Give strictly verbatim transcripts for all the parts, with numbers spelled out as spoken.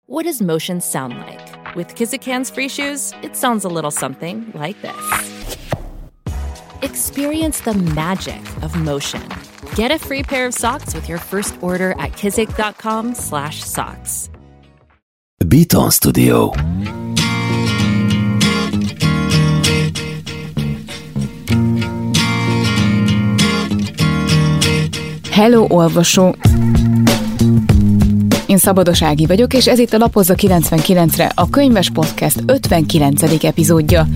What does motion sound like? With Kizik hands-free shoes, it sounds a little something like this. Experience the magic of motion. Get a free pair of socks with your first order at kizik.com slash socks. Beaton Studio. Hello, olvasó! Én Szabados Ági vagyok, és ez itt a Lapozza kilencvenkilencre, a Könyves Podcast ötvenkilencedik epizódja.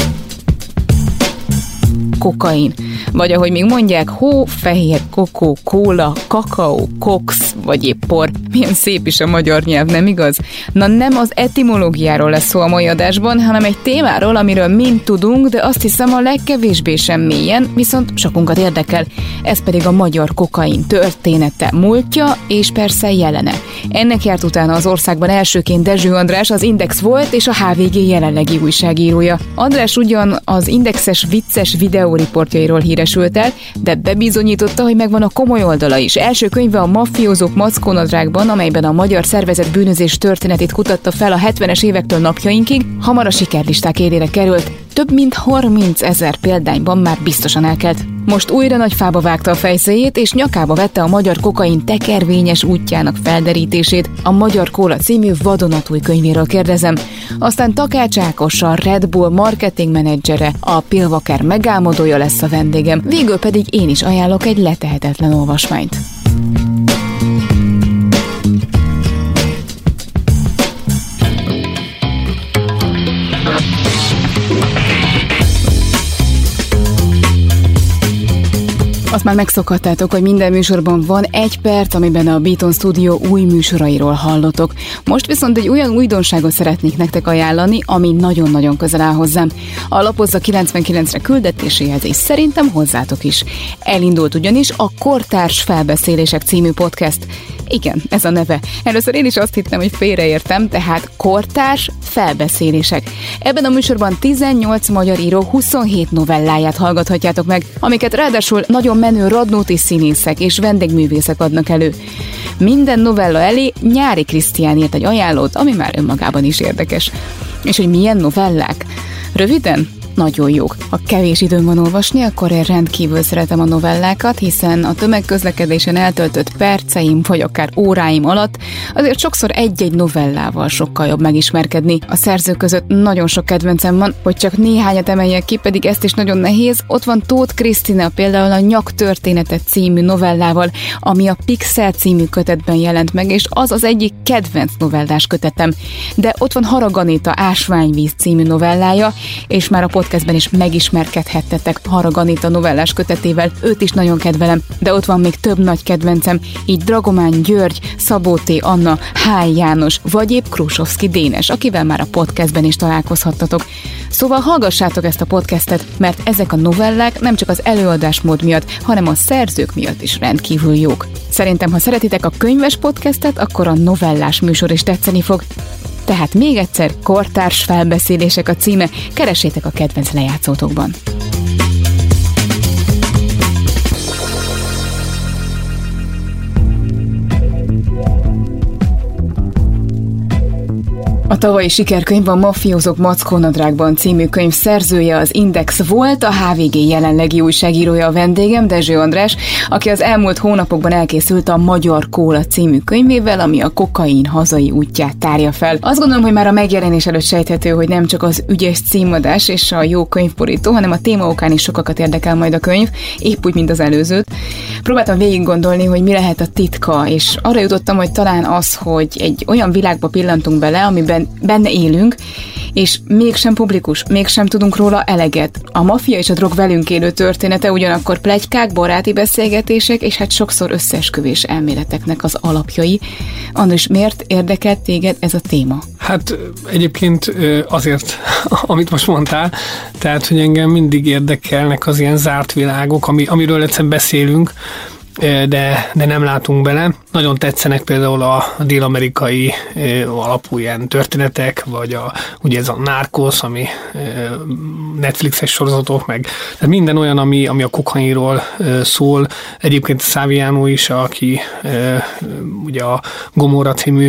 Kokain. Vagy ahogy még mondják, hó, fehér, kokó, kóla, kakaó, kox, vagy épp por. Milyen szép is a magyar nyelv, nem igaz? Na nem az etimológiáról lesz szó a mai adásban, hanem egy témáról, amiről mind tudunk, de azt hiszem a legkevésbé sem mélyen, viszont sokunkat érdekel. Ez pedig a magyar kokain története, múltja és persze jelene. Ennek járt utána az országban elsőként Dezső András, az Index volt és a há vé gé jelenlegi újságírója. András ugyan az Indexes vicces videóriportjairól híresült el, de bebizonyította, hogy megvan a komoly oldala is. Első könyve a Mafiózók Mackónadrágban, amelyben a magyar szervezett bűnözés történetét kutatta fel a hetvenes évektől napjainkig, hamar a sikerlisták élére került. Több mint harmincezer példányban már biztosan elkelt. Most újra nagy fába vágta a fejszéjét, és nyakába vette a magyar kokain tekervényes útjának felderítését. A Magyar Kóla című vadonatúj könyvéről kérdezem. Aztán Takács Ákos, a Red Bull marketing menedzsere, a Pilvaker megálmodója lesz a vendégem. Végül pedig én is ajánlok egy letehetetlen olvasmányt. Azt már megszokhattátok, hogy minden műsorban van egy perc, amiben a Beaton Studio új műsorairól hallotok. Most viszont egy olyan újdonságot szeretnék nektek ajánlani, ami nagyon-nagyon közel áll hozzám. A Lapozza kilencvenkilencre küldetéséhez, és szerintem hozzátok is. Elindult ugyanis a Kortárs Felbeszélések című podcast. Igen, ez a neve. Először én is azt hittem, hogy félreértem, tehát Kortárs Felbeszélések. Ebben a műsorban tizennyolc magyar író huszonhét novelláját hallgathatjátok meg, amiket ráadásul nagyon menő Radnóti színészek és vendégművészek adnak elő. Minden novella elé Nyári Krisztián írt egy ajánlót, ami már önmagában is érdekes. És hogy milyen novellák? Röviden? Nagyon jók. Ha kevés időm van olvasni, akkor én rendkívül szeretem a novellákat, hiszen a tömegközlekedésen eltöltött perceim, vagy akár óráim alatt azért sokszor egy-egy novellával sokkal jobb megismerkedni. A szerzők között nagyon sok kedvencem van, hogy csak néhányat emeljek ki, pedig ezt is nagyon nehéz. Ott van Tóth Krisztina például a Nyak története című novellával, ami a Pixel című kötetben jelent meg, és az az egyik kedvenc novellás kötetem. De ott van Harag Anita Ásványvíz című novellája, és már a podcastben is megismerkedhettetek Harag Anita novellás kötetével, őt is nagyon kedvelem, de ott van még több nagy kedvencem, így Dragomán György, Szabó T. Anna, Hály János, vagy épp Krusovszki Dénes, akivel már a podcastben is találkozhattatok. Szóval hallgassátok ezt a podcastet, mert ezek a novellák nem csak az előadásmód miatt, hanem a szerzők miatt is rendkívül jók. Szerintem, ha szeretitek a könyves podcastet, akkor a novellás műsor is tetszeni fog. Tehát még egyszer, Kortárs Felbeszélések a címe, keressétek a kedvenc lejátszótokban. A tavalyi sikerkönyv a Mafiózók Mackónadrágban című könyv szerzője az Index volt, a há vé gé jelenlegi újságírója a vendégem, Dezső András, aki az elmúlt hónapokban elkészült a Magyar Kóla című könyvével, ami a kokain hazai útját tárja fel. Azt gondolom, hogy már a megjelenés előtt sejthető, hogy nem csak az ügyes címadás és a jó könyvborító, hanem a téma okán is sokakat érdekel majd a könyv, épp úgy, mint az előzőt. Próbáltam végig gondolni, hogy mi lehet a titka, és arra jutottam, hogy talán az, hogy egy olyan világba pillantunk bele, amiben benne élünk, és mégsem publikus, mégsem tudunk róla eleget. A maffia és a drog velünk élő története, ugyanakkor pletykák, baráti beszélgetések, és hát sokszor összeesküvés elméleteknek az alapjai. András, miért érdekelt téged ez a téma? Hát egyébként azért, amit most mondtál, tehát, hogy engem mindig érdekelnek az ilyen zárt világok, ami, amiről egyszerűen beszélünk, de, de nem látunk bele. Nagyon tetszenek például a dél-amerikai alapú ilyen történetek, vagy a, ugye ez a Narcos, ami Netflixes sorozatok, meg tehát minden olyan, ami, ami a kokainról szól. Egyébként Saviano is, aki ugye a Gomorra című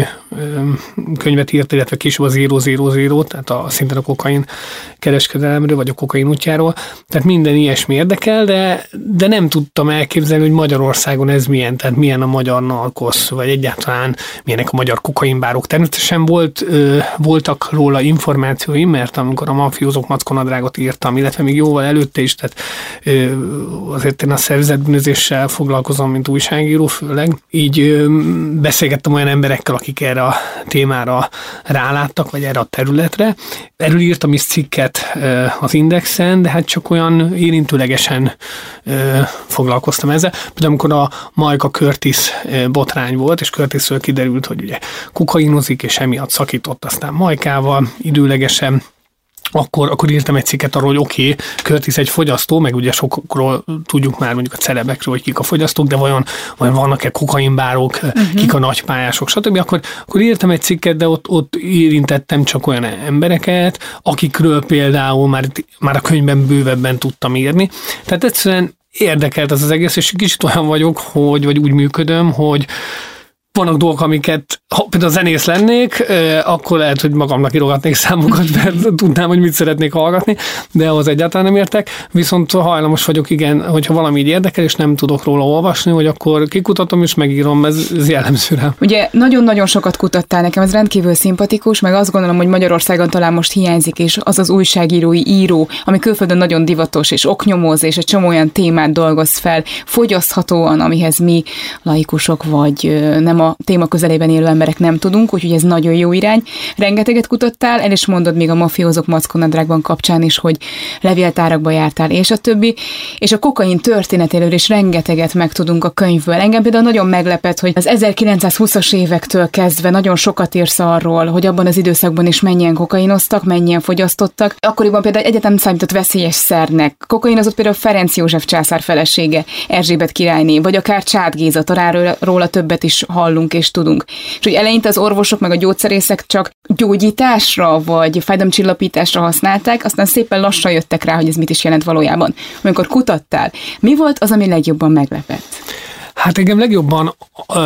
könyvet írt, illetve később a zero zero zero, tehát a, szintén a kokain kereskedelemről, vagy a kokain útjáról. Tehát minden ilyesmi érdekel, de, de nem tudtam elképzelni, hogy Magyarországon ez milyen, tehát milyen a magyar narkosz, vagy egyáltalán milyenek a magyar kokainbárok. Természetesen volt, ö, voltak róla információim, mert amikor a Mafiózók Mackonadrágot írtam, illetve még jóval előtte is, tehát ö, azért én a szervezetbűnözéssel foglalkozom, mint újságíró főleg. Így ö, beszélgettem olyan emberekkel, akik erre a témára ráláttak, vagy erre a területre. Erről írtam is cikket ö, az Indexen, de hát csak olyan érintőlegesen ö, foglalkoztam ezzel. Például amikor a Majka Curtis botrány volt, és Curtisről kiderült, hogy ugye kokainozik, és emiatt szakított aztán Majkával időlegesen, Akkor, akkor írtam egy cikket arról, hogy oké, okay, Curtis egy fogyasztó, meg ugye sokról tudjuk már mondjuk a celebekről, hogy kik a fogyasztók, de vajon, vajon vannak-e kokainbárok, uh-huh. kik a nagypályások, stb. Akkor, akkor írtam egy cikket, de ott, ott érintettem csak olyan embereket, akikről például már, már a könyvben bővebben tudtam írni. Tehát egyszerűen érdekelt az az egész, és kicsit olyan vagyok, hogy, vagy úgy működöm, hogy vannak dolgok, amiket, ha például zenész lennék, akkor lehet, hogy magamnak írogatnék számokat, mert tudnám, hogy mit szeretnék hallgatni, de ahhoz egyáltalán nem értek. Viszont hajlamos vagyok, igen, hogyha valami így érdekel, és nem tudok róla olvasni, hogy akkor kikutatom és megírom, ez, ez jellemző rám. Ugye nagyon-nagyon sokat kutattál, nekem ez rendkívül szimpatikus, meg azt gondolom, hogy Magyarországon talán most hiányzik, és az az újságírói író, ami külföldön nagyon divatos, és oknyomoz, és egy csomó olyan témát dolgoz fel, fogyaszthatóan, amihez mi laikusok vagy nem a téma közelében élő emberek nem tudunk, úgyhogy ez nagyon jó irány. Rengeteget kutattál, el is mondod még a Mafiózók Mackonadrágban kapcsán is, hogy levéltárakba jártál, és a többi. És a kokain történetéről is rengeteget megtudunk a könyvből. Engem például nagyon meglepett, hogy az ezerkilencszázhúszas évektől kezdve nagyon sokat írsz arról, hogy abban az időszakban is mennyien kokainoztak, mennyien fogyasztottak. Akkoriban például egyetem számított veszélyes szernek. Kokainozott például Ferenc József császár felesége, Erzsébet királyné, vagy akár Csád Géza, talán róla többet is hallunk és tudunk. És hogy eleinte az orvosok meg a gyógyszerészek csak gyógyításra vagy fájdalomcsillapításra használták, aztán szépen lassan jöttek rá, hogy ez mit is jelent valójában. Amikor kutattál, mi volt az, ami legjobban meglepett? Hát engem legjobban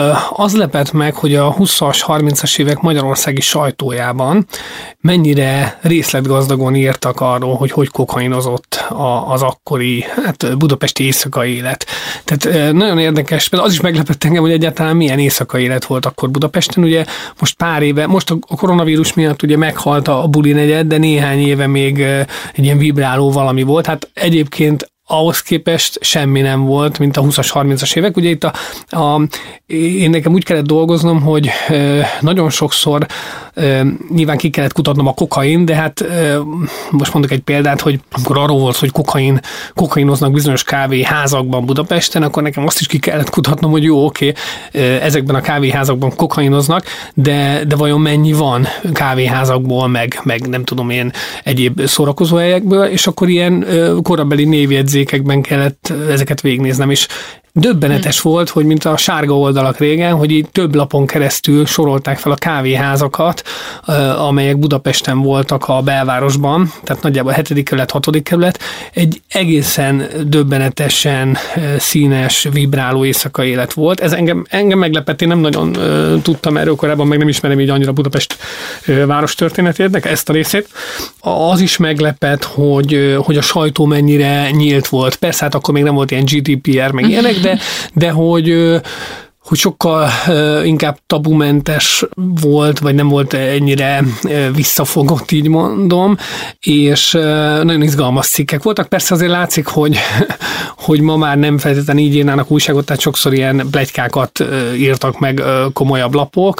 az lepett meg, hogy a huszas, harmincas évek magyarországi sajtójában mennyire részletgazdagon írtak arról, hogy hogy kokainozott az akkori hát budapesti éjszakai élet. Tehát nagyon érdekes, az is meglepett engem, hogy egyáltalán milyen éjszakai élet volt akkor Budapesten. Ugye most pár éve, most a koronavírus miatt ugye meghalt a buli negyed, de néhány éve még egy ilyen vibráló valami volt. Hát egyébként ahhoz képest semmi nem volt, mint a huszas, harmincas évek. Ugye itt a, a, én nekem úgy kellett dolgoznom, hogy e, nagyon sokszor e, nyilván ki kellett kutatnom a kokain, de hát e, most mondok egy példát, hogy amikor arról volt, hogy kokain, kokainoznak bizonyos kávéházakban Budapesten, akkor nekem azt is ki kellett kutatnom, hogy jó, oké, e, ezekben a kávéházakban kokainoznak, de, de vajon mennyi van kávéházakból, meg, meg nem tudom én egyéb szórakozóhelyekből, és akkor ilyen e, korabeli névjegyzés kellett ezeket végignéznem, és döbbenetes hmm. volt, hogy mint a sárga oldalak régen, hogy így több lapon keresztül sorolták fel a kávéházakat, amelyek Budapesten voltak a belvárosban, tehát nagyjából a hetedik kerület, hatodik kerület, egy egészen döbbenetesen színes, vibráló éjszakai élet volt. Ez engem, engem meglepett, én nem nagyon uh, tudtam erről korábban, meg nem ismerem így annyira Budapest uh, város történetét, ezt a részét. Az is meglepett, hogy, uh, hogy a sajtó mennyire nyílt volt. Persze, hát akkor még nem volt ilyen gé dé pé er, meg ilyenek, de, de hogy, hogy sokkal inkább tabumentes volt, vagy nem volt ennyire visszafogott, így mondom, és nagyon izgalmas cikkek voltak. Persze azért látszik, hogy, hogy ma már nem feltétlenül így írnának újságot, tehát sokszor ilyen pletykákat írtak meg komolyabb lapok.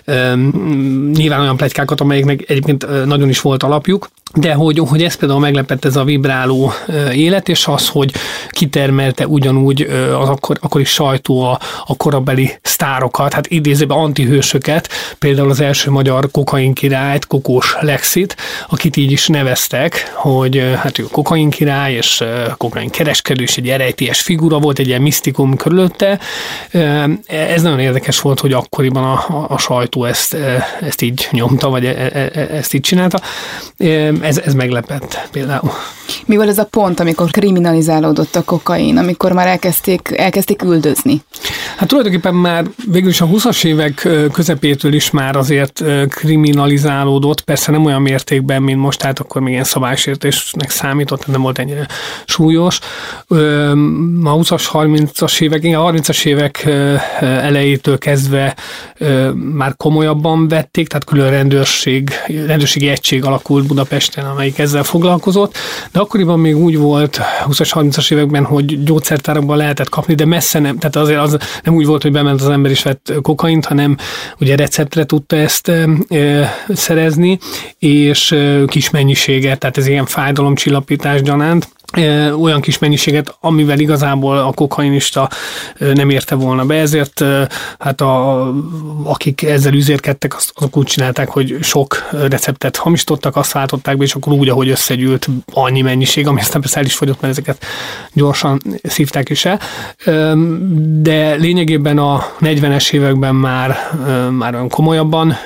Nyilván olyan pletykákat, amelyeknek egyébként nagyon is volt alapjuk, de hogy, hogy ez például meglepett ez a vibráló élet, és az, hogy kitermelte ugyanúgy az akkor, akkori sajtó a, a korabeli korabeli sztárokat, hát idézőben antihősöket, például az első magyar kokain királyt, Kokós Lexit, akit így is neveztek, hogy hát ő kokain király, és kokain kereskedő, és egy erejtélyes figura volt, egy ilyen misztikum körülötte. Ez nagyon érdekes volt, hogy akkoriban a, a, a sajtó ezt, ezt így nyomta, vagy ezt így csinálta. Ez, ez meglepett például. Mi volt ez a pont, amikor kriminalizálódott a kokain, amikor már elkezdték, elkezdték üldözni? Hát tulajdonképpen már végül is a huszas évek közepétől is már azért kriminalizálódott, persze nem olyan mértékben, mint most, tehát akkor még ilyen szabálysértésnek számított, nem volt ennyire súlyos. A huszas, harmincas évek, igen, a harmincas évek elejétől kezdve már komolyabban vették, tehát külön rendőrség, rendőrségi egység alakult Budapesten, amelyik ezzel foglalkozott, de akkoriban még úgy volt huszas, harmincas években, hogy gyógyszertárakban lehetett kapni, de messze nem, tehát azért az nem úgy volt, hogy bement az ember is vett kokaint, hanem ugye receptre tudta ezt e, e, szerezni, és e, kis mennyiséget, tehát ez ilyen fájdalomcsillapítás gyanánt, olyan kis mennyiséget, amivel igazából a kokainista nem érte volna be, ezért hát a, akik ezzel üzérkedtek, azok úgy csinálták, hogy sok receptet hamisítottak, azt váltották be, és akkor úgy, ahogy összegyűlt annyi mennyiség, ami aztán persze el is fogyott, mert ezeket gyorsan szívták is el. De lényegében a negyvenes években már, már olyan komolyabban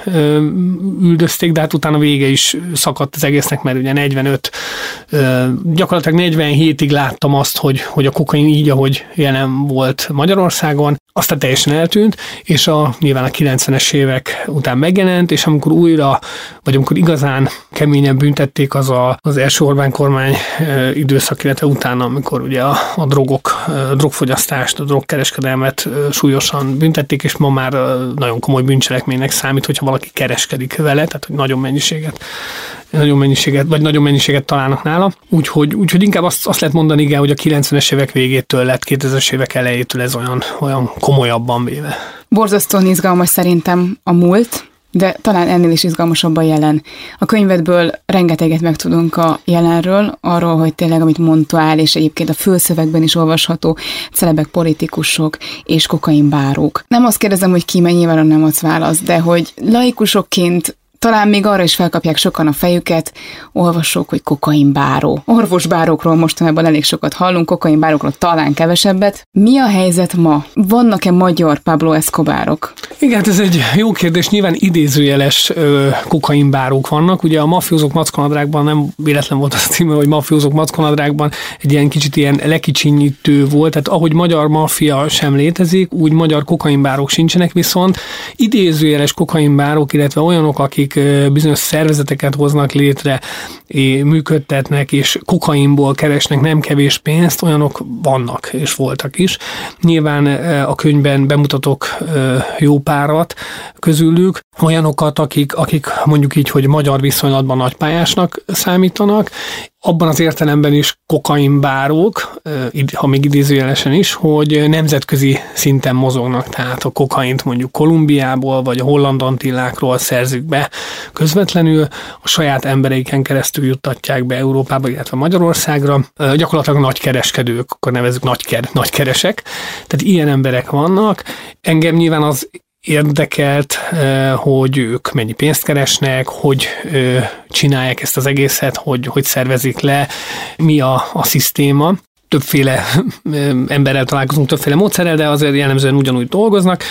üldözték, de hát utána vége is szakadt az egésznek, mert ugye negyvenöt, gyakorlatilag negyvenhétig láttam azt, hogy, hogy a kokain így, ahogy jelen volt Magyarországon, aztán teljesen eltűnt, és a, nyilván a kilencvenes évek után megjelent, és amikor újra, vagy amikor igazán keményen büntették, az a, az első Orbán kormány e, időszak, illetve utána, amikor ugye a, a drogok, a drogfogyasztást, a drogkereskedelmet e, súlyosan büntették, és ma már e, nagyon komoly bűncselekménynek számít, hogyha valaki kereskedik vele, tehát hogy nagyon mennyiséget nagyon mennyiséget, vagy nagyon mennyiséget találnak nála. Úgyhogy, úgyhogy inkább azt, azt lehet mondani, igen, hogy a kilencvenes évek végétől lett, kétezres évek elejétől ez olyan, olyan komolyabban véve. Borzasztóan izgalmas szerintem a múlt, de talán ennél is izgalmasabb a jelen. A könyvedből rengeteget megtudunk a jelenről, arról, hogy tényleg, amit mondtál, és egyébként a fülszövegben is olvasható, celebek, politikusok és kokainbárók. Nem azt kérdezem, hogy ki, mennyivel nem adsz választ, de hogy laikusokként talán még arra is felkapják sokan a fejüket, olvasók, hogy kokainbáró. Orvosbárókról mostanában elég sokat hallunk, kokainbárókról talán kevesebbet. Mi a helyzet ma? Vannak-e magyar Pablo Escobarok? Igen, hát ez egy jó kérdés. Nyilván idézőjeles ö, kokainbárók vannak. Ugye a Mafiózók mackonadrágban nem véletlen volt az címe, hogy Mafiózók mackonadrágban egy ilyen kicsit ilyen lekicsinyítő volt. Tehát ahogy magyar maffia sem létezik, úgy magyar kokainbárók sincsenek, viszont idézőjeles kokainbárók, illetve olyanok, akik bizonyos szervezeteket hoznak létre, és működtetnek, és kokainból keresnek nem kevés pénzt, olyanok vannak, és voltak is. Nyilván a könyvben bemutatok jó párat közülük, olyanokat, akik, akik mondjuk így, hogy magyar viszonylatban nagypályásnak számítanak, abban az értelemben is kokainbárók, ha még idézőjelesen is, hogy nemzetközi szinten mozognak, tehát a kokaint mondjuk Kolumbiából vagy a Holland Antillákról szerzik be közvetlenül, a saját embereiken keresztül juttatják be Európába, illetve Magyarországra. Gyakorlatilag nagykereskedők, akkor nevezzük nagyker, nagykeresek, tehát ilyen emberek vannak. Engem nyilván az érdekelt, hogy ők mennyi pénzt keresnek, hogy csinálják ezt az egészet, hogy, hogy szervezik le, mi a, a szisztéma. Többféle emberrel találkozunk, többféle módszerrel, de azért jellemzően ugyanúgy dolgoznak,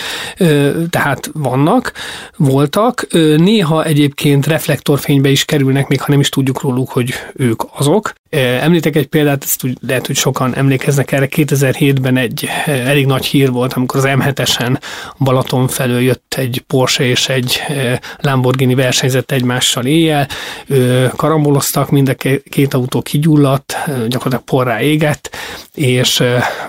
tehát vannak, voltak. Néha egyébként reflektorfénybe is kerülnek, még ha nem is tudjuk róluk, hogy ők azok. Említek egy példát, ezt úgy lehet, hogy sokan emlékeznek erre, kétezer-hétben egy elég nagy hír volt, amikor az em hetesen Balaton felől jött egy Porsche és egy Lamborghini versenyzett egymással éjjel, karamboloztak, mind a két autó kigyulladt, gyakorlatilag porrá égett, és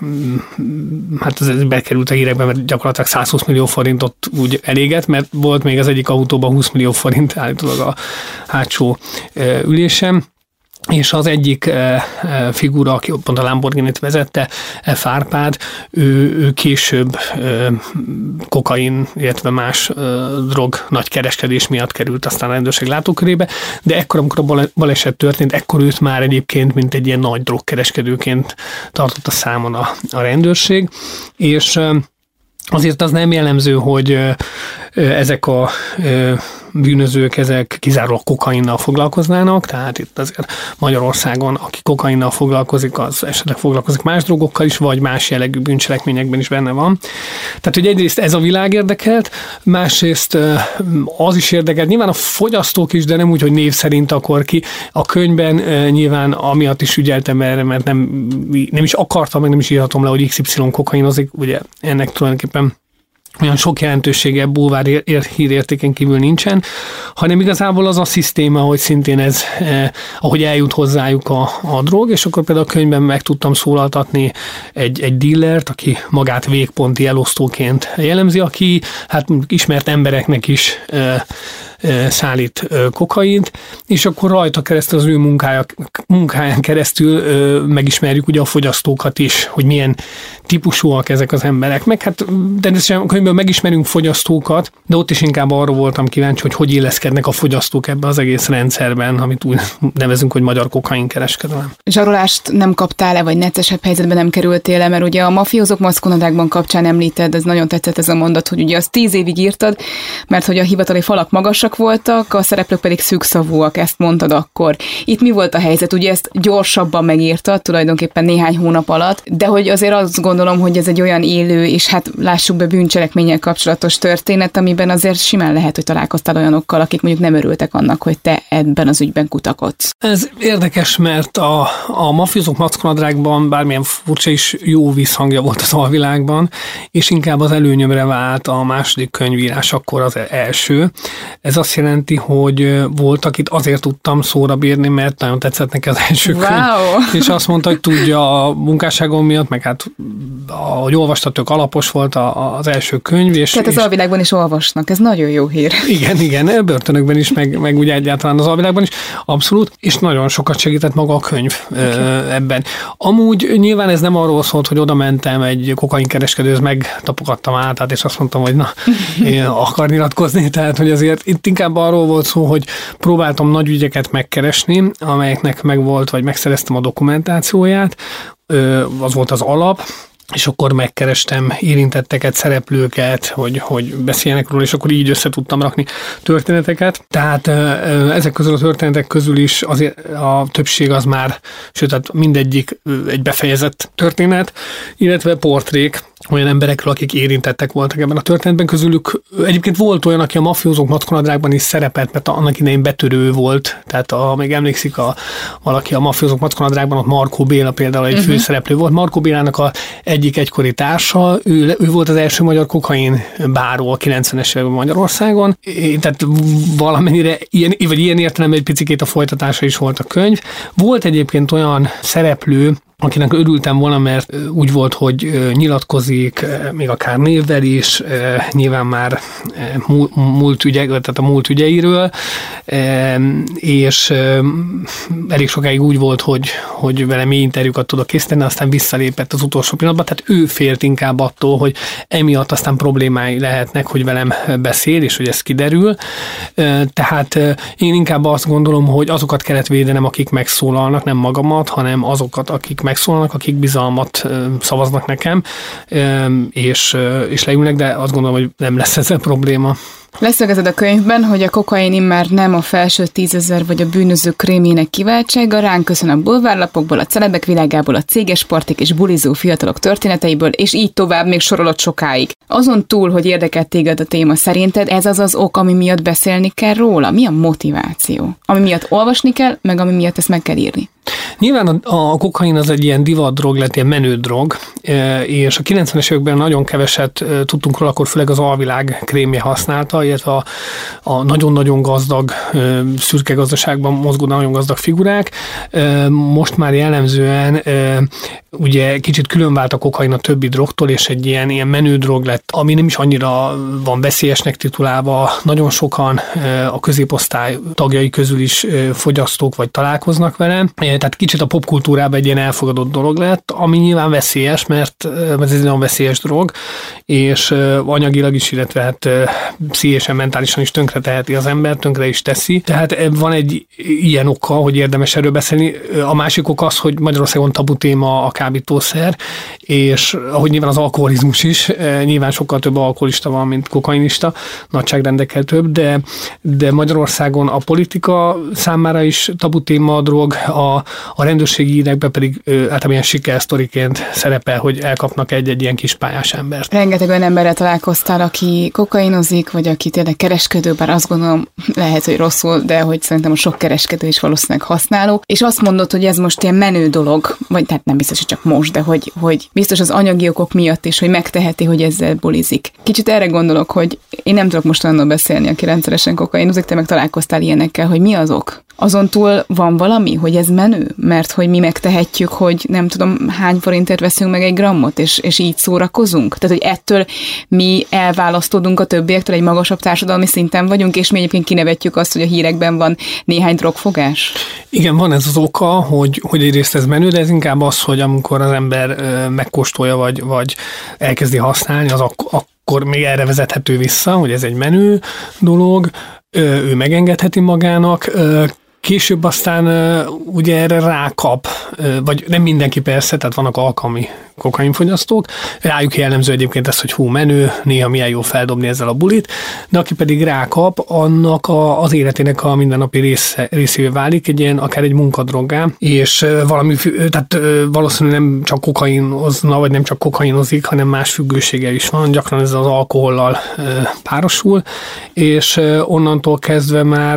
hát ez bekerült a hírekbe, mert gyakorlatilag százhúsz millió forintot úgy elégett, mert volt még az egyik autóban húsz millió forint állítólag a hátsó ülésem. És az egyik e, e, figura, aki pont a Lamborghinit vezette, F. Árpád, ő, ő később e, kokain, illetve más e, drog nagy kereskedés miatt került aztán a rendőrség látókörébe, de ekkor, amikor a baleset történt, ekkor őt már egyébként, mint egy ilyen nagy drogkereskedőként tartotta számon a, a rendőrség, és e, azért az nem jellemző, hogy ezek a bűnözők, ezek kizárólag kokainnal foglalkoznának, tehát itt azért Magyarországon, aki kokainnal foglalkozik, az esetleg foglalkozik más drogokkal is, vagy más jellegű bűncselekményekben is benne van. Tehát, hogy egyrészt ez a világ érdekelt, másrészt az is érdekelt, nyilván a fogyasztók is, de nem úgy, hogy név szerint akar ki. A könyvben nyilván amiatt is ügyeltem erre, mert nem, nem is akartam, meg nem is írhatom le, hogy iksz ipszilon kokainozik, ugye ennek tulajdonképpen olyan sok jelentősége bulvár ér, hírértéken kívül nincsen, hanem igazából az a szisztéma, hogy szintén ez, eh, ahogy eljut hozzájuk a, a drog, és akkor például a könyvben meg tudtam szólaltatni egy, egy dealert, aki magát végponti elosztóként jellemzi, aki hát ismert embereknek is eh, szállít kokaint, és akkor rajta keresztül, az ő munkája, munkáján keresztül megismerjük ugye a fogyasztókat is, hogy milyen típusúak ezek az emberek. Meg hát természetesen a könyvből megismerünk fogyasztókat, de ott is inkább arról voltam kíváncsi, hogy hogy illeszkednek a fogyasztók ebbe az egész rendszerben, amit úgy nevezünk, hogy magyar kokainkereskedelem. Zsarolást nem kaptál-e, vagy neccesebb helyzetben nem kerültél-e, mert ugye a mafiózók maszkonadákban kapcsán említed, ez nagyon tetszett ez a mondat, hogy ugye azt tíz évig írtad, mert hogy a hivatali falak magasak voltak, a szereplők pedig szűkszavúak, ezt mondtad akkor. Itt mi volt a helyzet? Ugye ezt gyorsabban megírtad, tulajdonképpen néhány hónap alatt, de hogy azért azt gondolom, hogy ez egy olyan élő, és hát lássuk be bűncselekménnyel kapcsolatos történet, amiben azért simán lehet, hogy találkoztál olyanokkal, akik mondjuk nem örültek annak, hogy te ebben az ügyben kutakodsz. Ez érdekes, mert a, a mafiózók mackonadrágban bármilyen furcsa is jó visszhangja volt az alvilágban, és inkább az előnyömre vált a második könyvírás, akkor az első. Ez azt jelenti, hogy voltak itt azért tudtam szóra bírni, mert nagyon tetszett neki az első wow. könyv. És azt mondta, hogy tudja a munkásságom miatt, meg hát ahogy olvastat, tök alapos volt az első könyv. És, Tehát az és alvilágban is olvasnak, ez nagyon jó hír. Igen, igen, börtönökben is, meg, meg ugye egyáltalán az alvilágban is, abszolút, és nagyon sokat segített maga a könyv okay. ebben. Amúgy nyilván ez nem arról szólt, hogy oda mentem egy kokainkereskedőhöz, megtapogattam át, és azt mondtam, hogy na, én akar nyilatkozni, tehát hogy azért itt inkább arról volt szó, hogy próbáltam nagy ügyeket megkeresni, amelyeknek megvolt, vagy megszereztem a dokumentációját, az volt az alap, és akkor megkerestem érintetteket, szereplőket, hogy, hogy beszéljenek róla, és akkor így össze tudtam rakni történeteket. Tehát ezek közül a történetek közül is azért a többség az már, sőt, tehát mindegyik egy befejezett történet, illetve portrék olyan emberekről, akik érintettek voltak ebben a történetben. Közülük egyébként volt olyan, aki a mafiózók mackonadrágban is szerepelt, mert annak idején betörő volt, tehát ha még emlékszik a, valaki a mafiózók mackonadrágban, ott Markó Béla például egy uh-huh. főszereplő volt. Markó Bélának a egyik egykori társa, ő, ő volt az első magyar kokain báró a kilencvenes években Magyarországon, tehát valamennyire ilyen, vagy ilyen értelemben egy picikét a folytatása is volt a könyv. Volt egyébként olyan szereplő, akinek örültem volna, mert úgy volt, hogy nyilatkozik, még akár névvel is, nyilván már múlt ügye, tehát a múlt ügyeiről, és elég sokáig úgy volt, hogy, hogy vele mély interjúkat tudok készíteni, aztán visszalépett az utolsó pillanatban, tehát ő félt inkább attól, hogy emiatt aztán problémái lehetnek, hogy velem beszél, és hogy ez kiderül. Tehát én inkább azt gondolom, hogy azokat kellett védenem, akik megszólalnak, nem magamat, hanem azokat, akik megszólalnak, akik bizalmat szavaznak nekem, és, és leülnek, de azt gondolom, hogy nem lesz ezzel probléma. Leszögezed a könyvben, hogy a kokain immár nem a felső tízezer vagy a bűnözők krémjének kiváltsága, ránk köszön a bulvárlapokból, a celebek világából, a céges partik és bulizó fiatalok történeteiből, és így tovább még sorolod sokáig. Azon túl, hogy érdekelt téged a téma, szerinted ez az az ok, ami miatt beszélni kell róla? Mi a motiváció? Ami miatt olvasni kell, meg ami miatt ezt meg kell írni? Nyilván a, a kokain az egy ilyen divat drog, lett ilyen menő drog, és a kilencvenes években nagyon keveset tudtunk róla, akkor főleg az alvilág krémje használta, illetve a, a nagyon-nagyon gazdag, szürke gazdaságban mozgó nagyon gazdag figurák. Most már jellemzően ugye kicsit különvált a kokain a többi drogtól, és egy ilyen, ilyen menő drog lett, ami nem is annyira van veszélyesnek titulálva. Nagyon sokan a középosztály tagjai közül is fogyasztók vagy találkoznak vele. Tehát kicsit a popkultúrában egy ilyen elfogadott dolog lett, ami nyilván veszélyes, mert ez egy nagyon veszélyes drog, és anyagilag is, illetve hát pszichésen, mentálisan is tönkre teheti az ember, tönkre is teszi. Tehát van egy ilyen oka, hogy érdemes erről beszélni. A másik ok az, hogy Magyarországon tabu téma akár kábítószer, és ahogy nyilván az alkoholizmus is, nyilván sokkal több alkoholista van, mint kokainista, nagyságrendekkel több, de, de Magyarországon a politika számára is tabu téma a drog, a, a rendőrségi hírekben pedig általában ilyen sikersztoriként szerepel, hogy elkapnak egy-egy ilyen kis pályás embert. Rengeteg olyan emberrel találkoztál, aki kokainozik, vagy aki tényleg kereskedő, bár azt gondolom, lehet, hogy rosszul, de hogy szerintem a sok kereskedő is valószínűleg használó, és azt mondod, hogy ez most ilyen menő dolog, vagy tehát nem biztos, hogy csak most, de hogy, hogy biztos az anyagi okok miatt is, hogy megteheti, hogy ezzel bulizik. Kicsit erre gondolok, hogy én nem tudok most annól beszélni, aki rendszeresen kokainozik, te meg találkoztál ilyenekkel, hogy mi az ok? Azon túl van valami, hogy ez menő? Mert hogy mi megtehetjük, hogy nem tudom hány forintért veszünk meg egy grammot, és, és így szórakozunk? Tehát, hogy ettől mi elválasztódunk a többiektől, egy magasabb társadalmi szinten vagyunk, és mi egyébként kinevetjük azt, hogy a hírekben van néhány drogfogás? Igen, van ez az oka, hogy, hogy egyrészt ez menő, de ez inkább az, hogy amikor az ember ö, megkóstolja, vagy, vagy elkezdi használni, az ak- akkor még erre vezethető vissza, hogy ez egy menő dolog, ö, ő megengedheti magának, ö, később aztán ugye erre rákap, vagy nem mindenki persze, tehát vannak alkalmi kokainfogyasztók, rájuk jellemző egyébként ez, hogy hú, menő, néha milyen jó feldobni ezzel a bulit, de aki pedig rákap, annak a, az életének a mindennapi része, részévé válik, egy ilyen, akár egy munkadroggá, és valami, tehát valószínűleg nem csak kokainozna, vagy nem csak kokainozik, hanem más függősége is van, gyakran ez az alkohollal párosul, és onnantól kezdve már,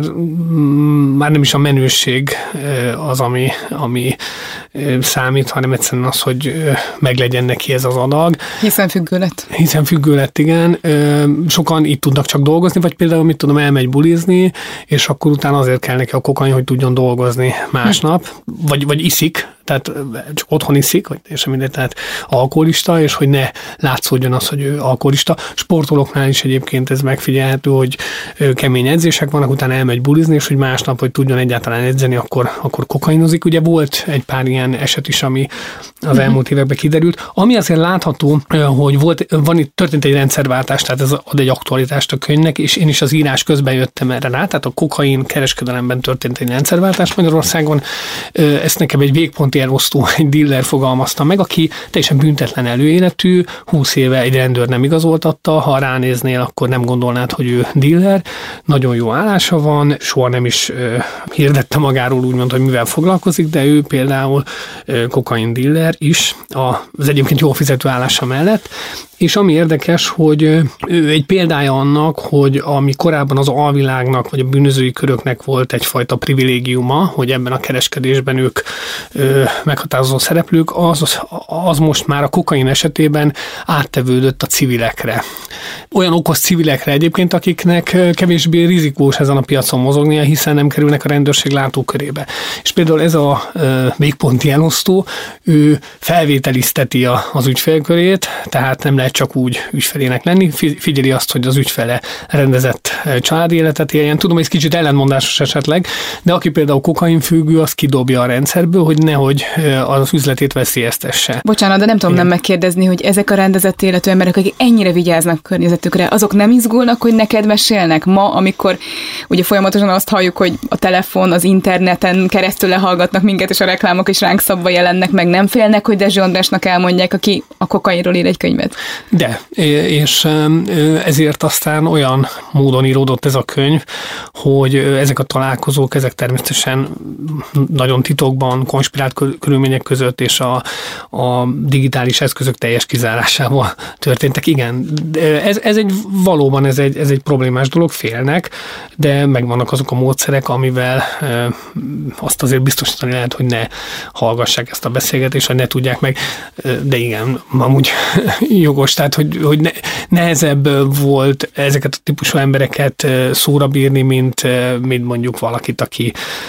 már nem is a menőség az, ami, ami számít, hanem egyszerűen az, hogy meglegyen neki ez az adag. Hiszen függő lett. Hiszen függő lett, igen. Sokan itt tudnak csak dolgozni, vagy például, mit tudom, elmegy bulizni, és akkor utána azért kell neki a kokain, hogy tudjon dolgozni másnap, vagy, vagy iszik, tehát csak otthon iszik, vagy és mindegy, tehát alkoholista, és hogy ne látszódjon az, hogy ő alkoholista. Sportolóknál is egyébként ez megfigyelhető, hogy kemény edzések vannak, utána elmegy bulizni, és hogy másnap, hogy tudjon egyáltalán edzeni, akkor, akkor kokainozik. Ugye volt egy pár ilyen eset is, ami az elmúlt években kiderült. Ami azért látható, hogy volt, van itt, történt egy rendszerváltás, tehát ez ad egy aktualitást a könyvnek, és én is az írás közben jöttem erre rá, tehát a kokain kereskedelemben történt egy rendszerváltás Magyarországon. Ezt nekem egy végponti elosztó, egy dealer fogalmazta meg, aki teljesen büntetlen előéletű, húsz éve egy rendőr nem igazoltatta, ha ránéznél, akkor nem gondolnád, hogy ő dealer. Nagyon jó állása van, soha nem is hirdette magáról úgymond, hogy mivel foglalkozik, de ő például kokain dealer is, az egyébként jól fizető állása mellett, és ami érdekes, hogy ő egy példája annak, hogy ami korábban az alvilágnak, vagy a bűnözői köröknek volt egyfajta privilégiuma, hogy ebben a kereskedésben ők ö, meghatározó szereplők, az, az most már a kokain esetében áttevődött a civilekre. Olyan okos civilekre egyébként, akiknek kevésbé rizikós ezen a piacon mozognia, hiszen nem kerülnek a rendőrség látókörébe. És például ez a ö, végponti elosztó, ő felvételizteti a, az ügyfélkörét, tehát nem lehet csak úgy ügyfelének lenni, figyeli azt, hogy az ügyfele rendezett családi életet éljen. Tudom, hogy ez kicsit ellentmondásos esetleg, de aki például kokainfüggő, az kidobja a rendszerből, hogy nehogy az üzletét veszélyeztesse. Bocsánat, de nem tudom Igen. nem megkérdezni, hogy ezek a rendezett életű emberek, akik ennyire vigyáznak környezetükre, azok nem izgulnak, hogy neked mesélnek ma, amikor ugye folyamatosan azt halljuk, hogy a telefon, az interneten keresztül lehallgatnak minket, és a reklámok is ránk szabva jelennek, meg nem félnek, hogy Dezső Andrásnak elmondják, aki a kokainról ír egy könyvet. De, és ezért aztán olyan módon íródott ez a könyv, hogy ezek a találkozók, ezek természetesen nagyon titokban, konspirált körülmények között, és a, a digitális eszközök teljes kizárásával történtek. Igen, ez, ez egy valóban ez egy, ez egy problémás dolog, félnek, de megvannak azok a módszerek, amivel azt azért biztosítani lehet, hogy ne hallgassák ezt a beszélgetést, hogy ne tudják meg, de igen, amúgy jogos, tehát hogy, hogy ne, nehezebb volt ezeket a típusú embereket szóra bírni, mint, mint mondjuk valakit, aki,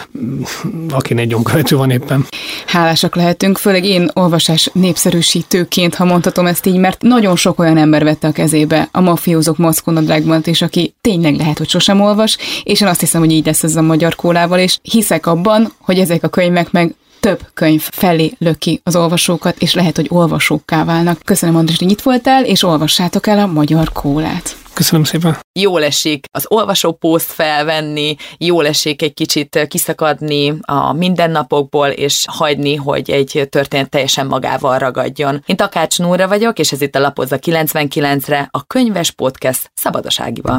aki egy nyomkövető van éppen. Hálásak lehetünk, főleg én olvasás népszerűsítőként, ha mondhatom ezt így, mert nagyon sok olyan ember vette a kezébe a mafiózók maszkonadrágban, és aki tényleg lehet, hogy sosem olvas, és én azt hiszem, hogy így lesz ez a Magyar Kólával, és hiszek abban, hogy ezek a könyvek meg több könyv felé löki az olvasókat, és lehet, hogy olvasókká válnak. Köszönöm, Andris, hogy itt voltál, és olvassátok el a Magyar Kólát. Köszönöm szépen. Jól esik az olvasópószt felvenni, jól esik egy kicsit kiszakadni a mindennapokból, és hagyni, hogy egy történet teljesen magával ragadjon. Én Takács Nóra vagyok, és ez itt a Lapozza kilencvenkilencre, a Könyves Podcast Szabadság-ban.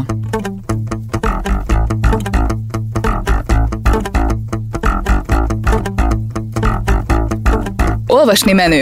Olvasni menő.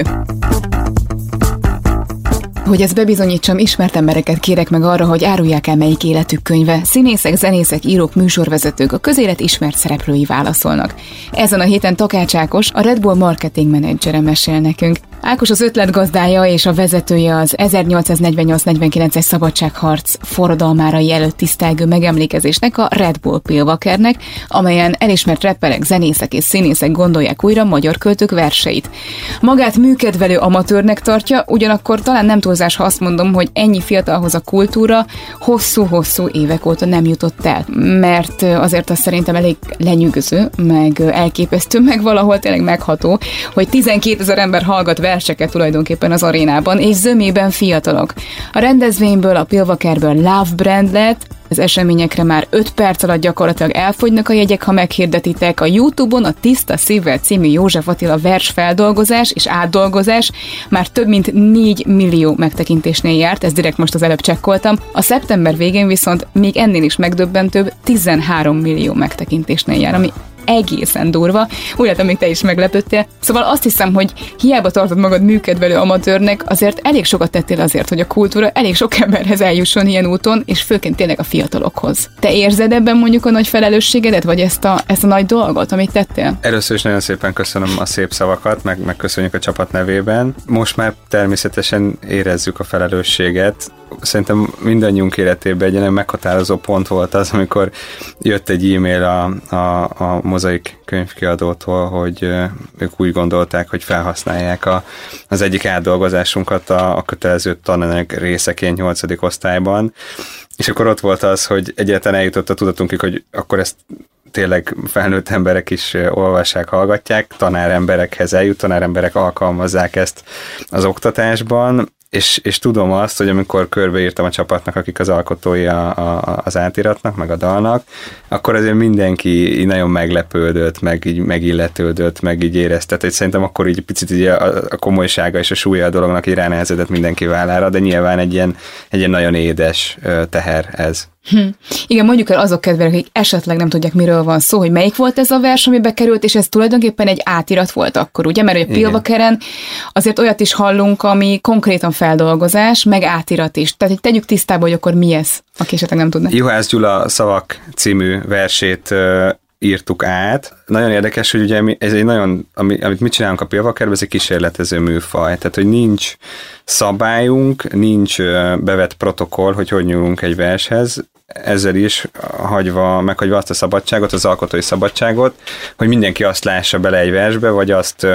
Hogy ezt bebizonyítsam, ismert embereket kérek meg arra, hogy árulják el, melyik életük könyve. Színészek, zenészek, írók, műsorvezetők, a közélet ismert szereplői válaszolnak. Ezen a héten Takács Ákos, a Red Bull marketing menedzsere mesél nekünk. Ákos az ötletgazdája és a vezetője az ezernyolcszáznegyvennyolc negyvenkilences szabadságharc forradalmárai előtt tisztelgő megemlékezésnek, a Red Bull Pilvakernek, amelyen elismert rapperek, zenészek és színészek gondolják újra magyar költők verseit. Magát műkedvelő amatőrnek tartja, ugyanakkor talán nem túlzás, ha azt mondom, hogy ennyi fiatalhoz a kultúra hosszú-hosszú évek óta nem jutott el. Mert azért az szerintem elég lenyűgöző, meg elképesztő, meg valahol tényleg megható, hogy tizenkétezer ember hallgat verseket tulajdonképpen az arénában, és zömében fiatalok. A rendezvényből, a Pilvakerből Love Brand lett, az eseményekre már öt perc alatt gyakorlatilag elfogynak a jegyek, ha meghirdetitek. A YouTube-on a Tiszta Szívvel című József Attila versfeldolgozás és átdolgozás már több mint négy millió megtekintésnél járt, ezt direkt most az előbb csekkoltam. A szeptember végén viszont még ennél is megdöbbentőbb tizenhárom millió megtekintésnél jár, ami egészen durva. Úgy látom, még te is meglepődtél. Szóval azt hiszem, hogy hiába tartod magad műkedvelő amatőrnek, azért elég sokat tettél azért, hogy a kultúra elég sok emberhez eljusson ilyen úton, és főként tényleg a fiatalokhoz. Te érzed ebben mondjuk a nagy felelősségedet, vagy ezt a, ezt a nagy dolgot, amit tettél? Először is nagyon szépen köszönöm a szép szavakat, meg, meg köszönjük a csapat nevében. Most már természetesen érezzük a felelősséget. Szerintem mindannyiunk életében egy ilyen meghatározó pont volt az, amikor jött egy e-mail a, a, a Mozaik könyvkiadótól, hogy ők úgy gondolták, hogy felhasználják a, az egyik átdolgozásunkat a, a kötelező tananyag részeként nyolcadik osztályban, és akkor ott volt az, hogy egyáltalán eljutott a tudatunkig, hogy akkor ezt tényleg felnőtt emberek is olvassák, hallgatják, tanáremberekhez eljut, tanáremberek alkalmazzák ezt az oktatásban, És, és tudom azt, hogy amikor körbeírtam a csapatnak, akik az alkotói a, a, az átiratnak, meg a dalnak, akkor azért mindenki így nagyon meglepődött, meg így megilletődött, meg így érezte. Tehát szerintem akkor így picit így a, a komolysága és a súlya a dolognak így ránehezedett mindenki vállára, de nyilván egy ilyen, egy ilyen nagyon édes teher ez. Hm. Igen, mondjuk el azok kedvelek, akik esetleg nem tudják, miről van szó, hogy melyik volt ez a vers, ami bekerült, és ez tulajdonképpen egy átirat volt akkor, ugye? Mert a Pilvakeren azért olyat is hallunk, ami konkrétan feldolgozás, meg átirat is. Tehát, hogy tegyük tisztába, hogy akkor mi ez, aki esetleg nem tudna. Juhász Gyula Szavak című versét uh, írtuk át. Nagyon érdekes, hogy ugye ez egy nagyon, amit mi csinálunk a Pilvakerben, ez egy kísérletező műfaj. Tehát, hogy nincs szabályunk, nincs bevett protokoll, hogy hogy nyúlunk egy vershez, ezzel is hagyva, meghagyva azt a szabadságot, az alkotói szabadságot, hogy mindenki azt lássa bele egy versbe, vagy azt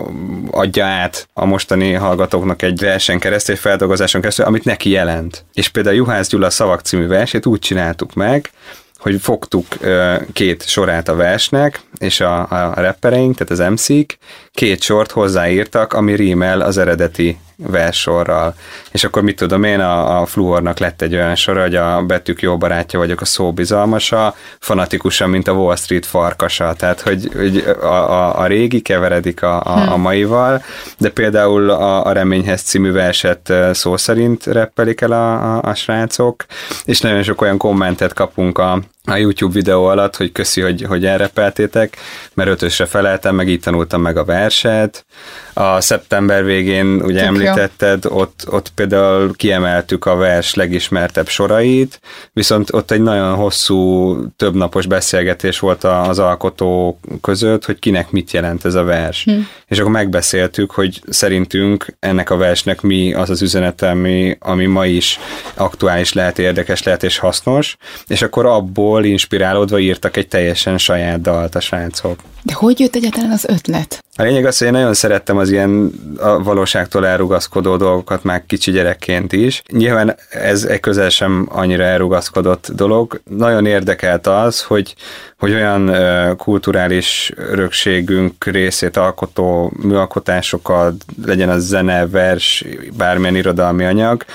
adja át a mostani hallgatóknak egy versen keresztül, egy feldolgozáson keresztül, amit neki jelent. És például Juhász Gyula Szavak című versét úgy csináltuk meg, hogy fogtuk két sorát a versnek, és a, a rappereink, tehát az em cék két sort hozzáírtak, ami rímel az eredeti verssorral. És akkor mit tudom én, a, a Fluornak lett egy olyan sora, hogy a betűk jó barátja vagyok, a szó bizalmasa, fanatikusan, mint a Wall Street farkasa. Tehát, hogy, hogy a, a, a régi keveredik a, a, a maival, de például a, a Reményhez című verset szó szerint rappelik el a, a, a srácok, és nagyon sok olyan kommentet kapunk a a YouTube videó alatt, hogy köszi, hogy, hogy elrepeltétek, mert ötösre feleltem, meg így tanultam meg a verset. A szeptember végén, ugye Tök említetted, ott, ott például kiemeltük a vers legismertebb sorait, viszont ott egy nagyon hosszú, többnapos beszélgetés volt az alkotó között, hogy kinek mit jelent ez a vers. Hm. És akkor megbeszéltük, hogy szerintünk ennek a versnek mi az az üzenete, ami, ami ma is aktuális lehet, érdekes lehet és hasznos, és akkor abból inspirálódva írtak egy teljesen saját dalt a srácok. De hogy jött egyáltalán az ötlet? A lényeg az, hogy én nagyon szerettem az ilyen a valóságtól elrugaszkodó dolgokat már kicsi gyerekként is. Nyilván ez egy közel sem annyira elrugaszkodott dolog. Nagyon érdekelt az, hogy, hogy olyan uh, kulturális örökségünk részét alkotó műalkotásokat, legyen az zene, vers, bármilyen irodalmi anyag,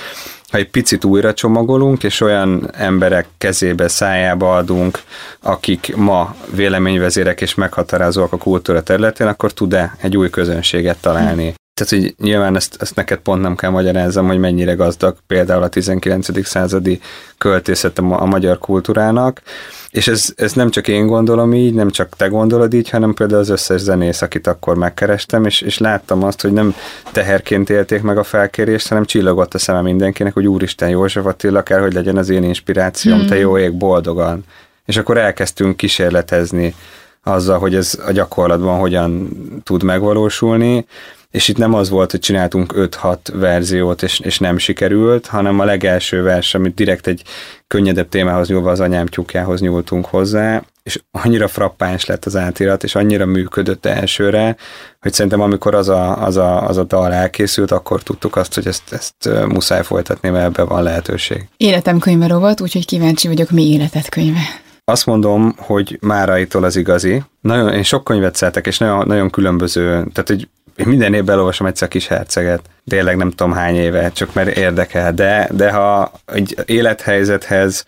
ha egy picit újra csomagolunk, és olyan emberek kezébe, szájába adunk, akik ma véleményvezérek és meghatározóak a kultúra területén, akkor tud-e egy új közönséget találni. Tehát, hogy nyilván ezt, ezt neked pont nem kell magyarázzam, hogy mennyire gazdag például a tizenkilencedik századi költészet a, a magyar kultúrának, és ez, ez nem csak én gondolom így, nem csak te gondolod így, hanem például az összes zenész, akit akkor megkerestem, és, és láttam azt, hogy nem teherként élték meg a felkérést, hanem csillogott a szeme mindenkinek, hogy úristen, József Attila kell, hogy legyen az én inspirációm, hmm. te jó ég, boldogan. És akkor elkezdtünk kísérletezni azzal, hogy ez a gyakorlatban hogyan tud megvalósulni, és itt nem az volt, hogy csináltunk öt-hat verziót, és, és nem sikerült, hanem a legelső vers, amit direkt egy könnyedebb témához nyúlva az anyám tyúkjához nyúltunk hozzá, és annyira frappáns lett az átirat, és annyira működött elsőre, hogy szerintem amikor az a, az a, az a dal elkészült, akkor tudtuk azt, hogy ezt, ezt muszáj folytatni, mert ebben van lehetőség. Életem könyve rovat, úgyhogy kíváncsi vagyok, mi életed könyve. Azt mondom, hogy Máraitól az igazi. Nagyon, én sok könyvet szeretek, és nagyon, nagyon különböző, tehát hogy én minden évben elolvasom egyszer a Kis herceget. Tényleg nem tudom hány éve, csak mert érdekel. De, de ha egy élethelyzethez,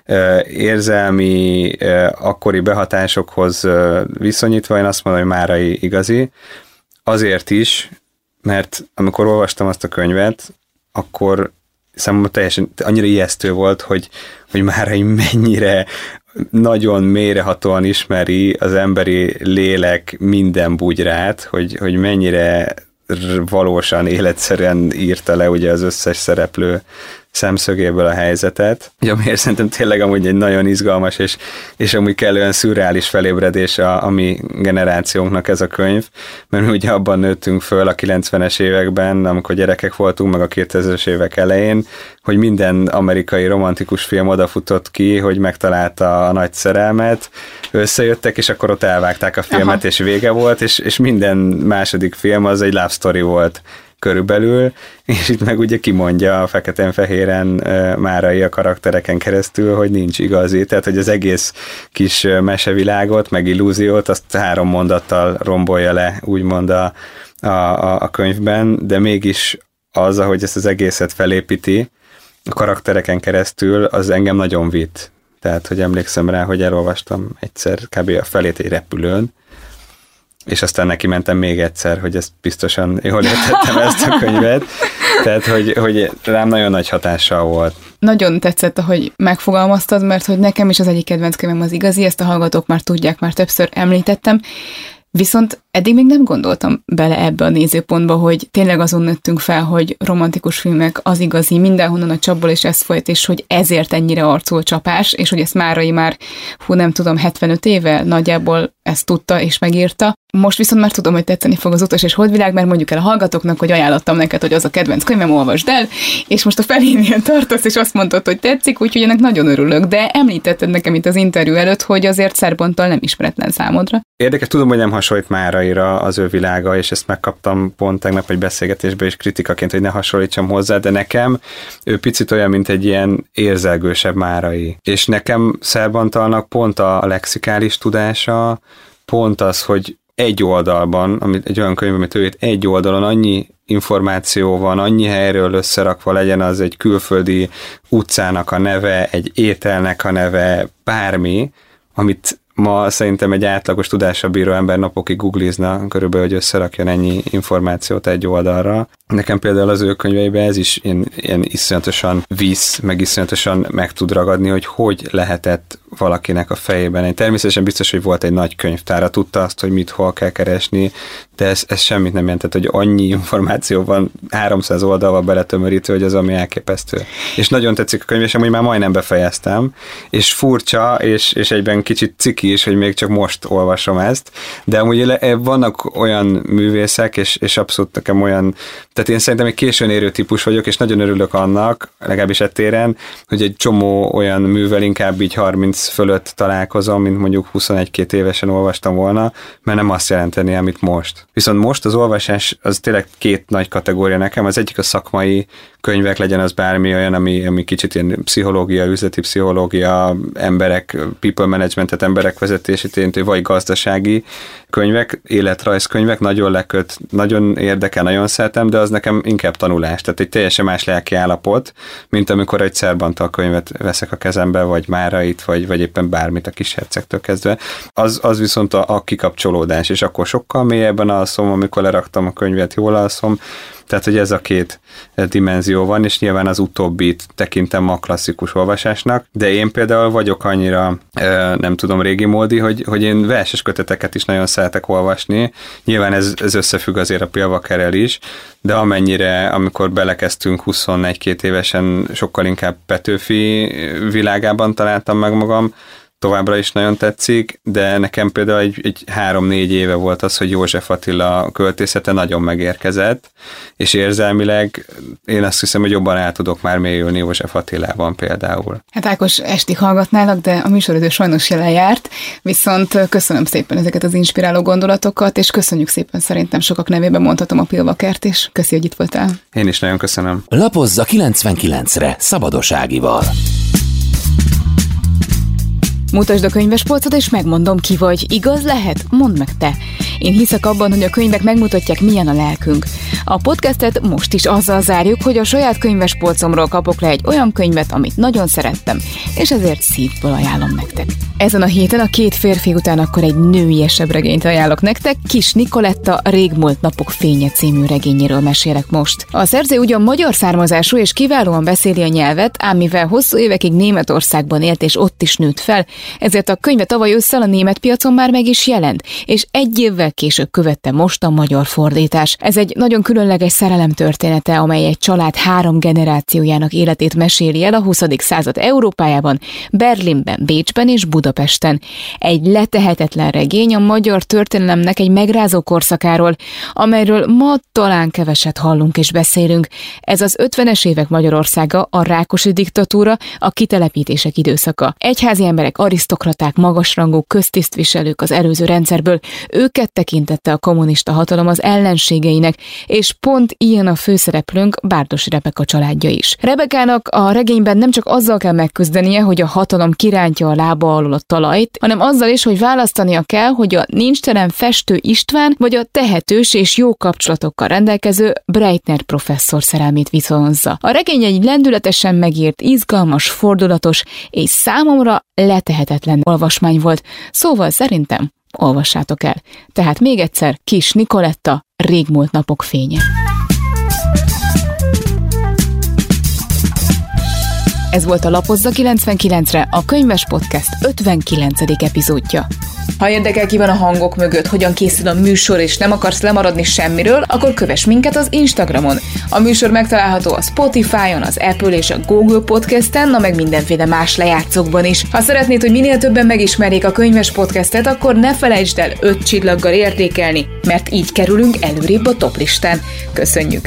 érzelmi, akkori behatásokhoz viszonyítva, én azt mondom, hogy Márai igazi. Azért is, mert amikor olvastam azt a könyvet, akkor számomra teljesen annyira ijesztő volt, hogy, hogy Márai mennyire nagyon mélyrehatóan ismeri az emberi lélek minden bugyrát, hogy, hogy mennyire valósan, életszerűen írta le ugye az összes szereplő szemszögéből a helyzetet. Ugye, amiért szerintem tényleg amúgy egy nagyon izgalmas és, és amúgy kellően szürreális felébredés a, a mi generációnknak ez a könyv, mert mi ugye abban nőttünk föl a kilencvenes években, amikor gyerekek voltunk, meg a kétezres évek elején, hogy minden amerikai romantikus film odafutott ki, hogy megtalálta a nagy szerelmet, összejöttek, és akkor ott elvágták a filmet, aha, és vége volt, és, és minden második film az egy love story volt körülbelül, és itt meg ugye kimondja a feketén-fehéren uh, Márai a karaktereken keresztül, hogy nincs igazi, tehát hogy az egész kis mesevilágot, meg illúziót, azt három mondattal rombolja le, úgymond a, a, a könyvben, de mégis az, ahogy ezt az egészet felépíti a karaktereken keresztül, az engem nagyon vitt. Tehát, hogy emlékszem rá, hogy elolvastam egyszer kb. A felét egy repülőn, és aztán neki mentem még egyszer, hogy ezt biztosan jól értettem ezt a könyvet. Tehát, hogy, hogy rám nagyon nagy hatással volt. Nagyon tetszett, ahogy megfogalmaztad, mert hogy nekem is az egyik kedvenc könyvem az igazi, ezt a hallgatók már tudják, már többször említettem, viszont eddig még nem gondoltam bele ebbe a nézőpontba, hogy tényleg azon nőttünk fel, hogy romantikus filmek az igazi, mindenhonnan a csapból, és ez folyt, és hogy ezért ennyire arcul csapás, és hogy ezt Márai már, hú nem tudom, hetvenöt éve nagyjából ezt tudta és megírta. Most viszont már tudom, hogy tetszeni fog az Utas és Holdvilág, mert mondjuk el a hallgatóknak, hogy ajánlottam neked, hogy az a kedvenc könyvem, olvasd el, és most a felénél tartasz, és azt mondtad, hogy tetszik, úgyhogy ennek nagyon örülök, de említetted nekem itt az interjú előtt, hogy azért Szerbonttal nem ismeretlen számodra. Érdekes, tudom, hogy nem hasonlít Máraira az ő világa, és ezt megkaptam pont tegnap egy beszélgetésben is kritikaként, hogy ne hasonlítsam hozzá, de nekem ő picit olyan, mint egy ilyen érzelgősebb Márai. És nekem Szerbantalnak pont a lexikális tudása, pont az, hogy egy oldalban, amit, egy olyan könyv, amit ő írt, egy oldalon annyi információ van, annyi helyről összerakva, legyen az egy külföldi utcának a neve, egy ételnek a neve, bármi, amit ma szerintem egy átlagos tudással bíró ember napokig googlizna körülbelül, hogy összerakjon ennyi információt egy oldalra. Nekem például az ő könyveiben ez is ilyen, ilyen iszonyatosan visz, meg iszonyatosan meg tud ragadni, hogy hogy lehetett valakinek a fejében. Én természetesen biztos, hogy volt egy nagy könyvtára, tudta azt, hogy mit hol kell keresni, de ez, ez semmit nem jelentett, hogy annyi információ van háromszáz oldalval beletömörítő, hogy az ami elképesztő. És nagyon tetszik a könyv, és amúgy már majdnem befejeztem, és furcsa, és, és egyben kicsit ciki is, hogy még csak most olvasom ezt, de amúgy vannak olyan művészek, és, és abszolút nekem olyan, tehát én szerintem egy későn érő típus vagyok, és nagyon örülök annak, legalábbis ettéren, hogy egy csomó olyan művel inkább így harminc fölött találkozom, mint mondjuk huszonegy-két évesen olvastam volna, mert nem azt jelenteni, amit most. Viszont most az olvasás az tényleg két nagy kategória nekem, az egyik a szakmai könyvek, legyen az bármi olyan, ami, ami kicsit ilyen pszichológia, üzleti pszichológia, emberek, people managementet, emberek vezetését érintő, vagy gazdasági könyvek, életrajzkönyvek, nagyon leköt, nagyon érdekel, nagyon szeretem, de az nekem inkább tanulás, tehát egy teljesen más lelki állapot, mint amikor egy Szerbantal könyvet veszek a kezembe, vagy Márait, vagy, vagy éppen bármit a Kis hercegtől kezdve. Az, az viszont a, a kikapcsolódás, és akkor sokkal mélyebben alszom, amikor leraktam a könyvet, jól alszom, tehát, hogy ez a két dimenzió van, és nyilván az utóbbit tekintem a klasszikus olvasásnak, de én például vagyok annyira, nem tudom, régi módi, hogy, hogy én verses köteteket is nagyon szeretek olvasni. Nyilván ez, ez összefügg azért a Pilvakerrel is, de amennyire, amikor belekezdtünk huszonegy-két évesen, sokkal inkább Petőfi világában találtam meg magam, továbbra is nagyon tetszik, de nekem például egy, egy három-négy éve volt az, hogy József Attila költészete nagyon megérkezett, és érzelmileg én azt hiszem, hogy jobban el tudok már mélyülni József Attilában például. Hát Ákos, estig hallgatnálak, de a műsoridő sajnos jelen járt, viszont köszönöm szépen ezeket az inspiráló gondolatokat, és köszönjük szépen, szerintem sokak nevében mondhatom a Pilvakert, és köszi, hogy itt voltál. Én is nagyon köszönöm. Lapozza kilencvenkilencre Szabados Ágival. Mutasd a könyvespolcot, és megmondom, ki vagy. Igaz lehet? Mondd meg te. Én hiszek abban, hogy a könyvek megmutatják, milyen a lelkünk. A podcastet most is azzal zárjuk, hogy a saját könyvespolcomról kapok le egy olyan könyvet, amit nagyon szerettem, és ezért szívből ajánlom nektek. Ezen a héten a Két férfi után akkor egy nőiesebb regényt ajánlok nektek. Kis Nikoletta Régmúlt napok fénye című regényéről mesélek most. A szerző ugyan magyar származású és kiválóan beszéli a nyelvet, ám mivel hosszú évekig Németországban élt és ott is nőtt fel, ezért a könyve tavaly ősszel a német piacon már meg is jelent, és egy évvel később követte most a magyar fordítás. Ez egy nagyon különleges szerelem története, amely egy család három generációjának életét meséli el a huszadik század Európájában, Berlinben, Bécsben és Budapesten. Egy letehetetlen regény a magyar történelemnek egy megrázó korszakáról, amelyről ma talán keveset hallunk és beszélünk. Ez az ötvenes évek Magyarországa, a Rákosi diktatúra, a kitelepítések időszaka. Egyházi emberek, arisztokraták, magasrangú köztisztviselők az előző rendszerből, őket tekintette a kommunista hatalom az ellenségeinek, és pont ilyen a főszereplőnk, Bárdossy Rebeka családja is. Rebekának a regényben nem csak azzal kell megküzdenie, hogy a hatalom kirántja a lába alól a talajt, hanem azzal is, hogy választania kell, hogy a nincstelen Festő István vagy a tehetős és jó kapcsolatokkal rendelkező Breitner professzor szerelmét viszonozza. A regény egy lendületesen megírt, izgalmas, fordulatos és számomra letehetetlen olvasmány volt, szóval szerintem olvassátok el. Tehát még egyszer, Kis Nikoletta, Régmúlt napok fénye. Ez volt a Lapozza kilencvenkilencre, a Könyves Podcast ötvenkilencedik epizódja. Ha érdekel, ki van a hangok mögött, hogyan készül a műsor, és nem akarsz lemaradni semmiről, akkor kövess minket az Instagramon. A műsor megtalálható a Spotify-on, az Apple és a Google Podcasten, na meg mindenféle más lejátszókban is. Ha szeretnéd, hogy minél többen megismerjék a Könyves Podcastet, akkor ne felejtsd el öt csillaggal értékelni, mert így kerülünk előrébb a toplistán. Köszönjük!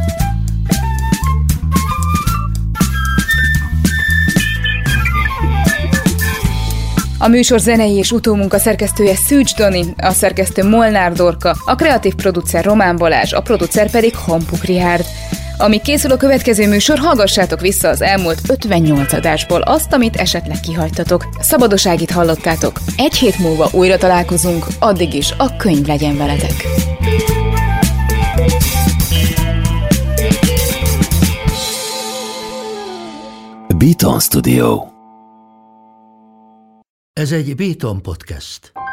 A műsor zenei és utómunka szerkesztője Szűcs Dani, a szerkesztő Molnár Dorka, a kreatív producer Román Balázs, a producer pedig Hampuk Richárd. Amíg készül a következő műsor, hallgassátok vissza az elmúlt ötvennyolc adásból azt, amit esetleg kihagytatok. Szabados Ágit hallottátok. Egy hét múlva újra találkozunk, addig is a könyv legyen veletek. Beaton Studio. Ez egy Beaton Podcast.